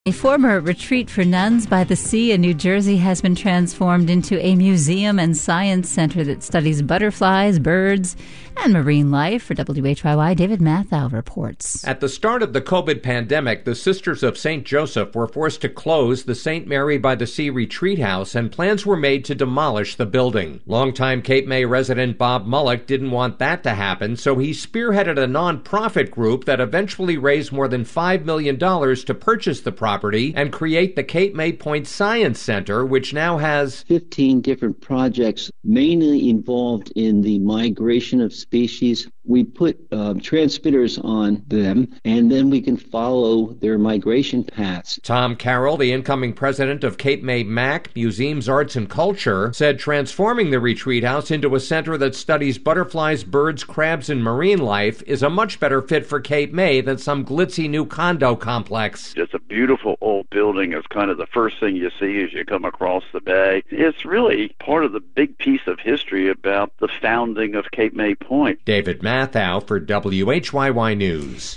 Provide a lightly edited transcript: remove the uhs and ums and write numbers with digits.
A former retreat for nuns by the sea in New Jersey has been transformed into a museum and science center that studies butterflies, birds, and marine life. For WHYY, David Mathau reports. At the start of the COVID pandemic, the Sisters of St. Joseph were forced to close the St. Mary by the Sea retreat house, and plans were made to demolish the building. Longtime Cape May resident Bob Mullock didn't want that to happen, so he spearheaded a nonprofit group that eventually raised more than $5 million to purchase the property and create the Cape May Point Science Center, which now has 15 different projects, mainly involved in the migration of species. We put transmitters on them, and then we can follow their migration paths. Tom Carroll, the incoming president of Cape May MAC, Museums, Arts, and Culture, said transforming the retreat house into a center that studies butterflies, birds, crabs, and marine life is a much better fit for Cape May than some glitzy new condo complex. It's a beautiful old building. It's kind of the first thing you see as you come across the bay. It's really part of the big piece of history about the founding of Cape May Point. David Mathau for WHYY News.